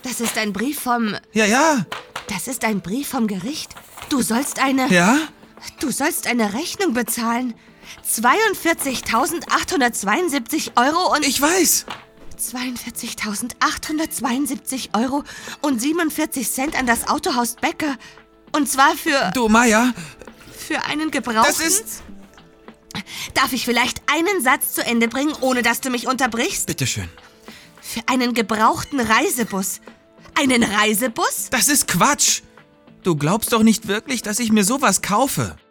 Das ist ein Brief vom... Ja. Das ist ein Brief vom Gericht. Du sollst eine... Ja? Du sollst eine Rechnung bezahlen. 42.872 Euro und... Ich weiß. 42.872 Euro und 47 Cent an das Autohaus Becker. Und zwar für... Du, Maya. Für einen gebrauchten... Das ist... Darf ich vielleicht einen Satz zu Ende bringen, ohne dass du mich unterbrichst? Bitteschön. Für einen gebrauchten Reisebus. Einen Reisebus? Das ist Quatsch. Du glaubst doch nicht wirklich, dass ich mir sowas kaufe.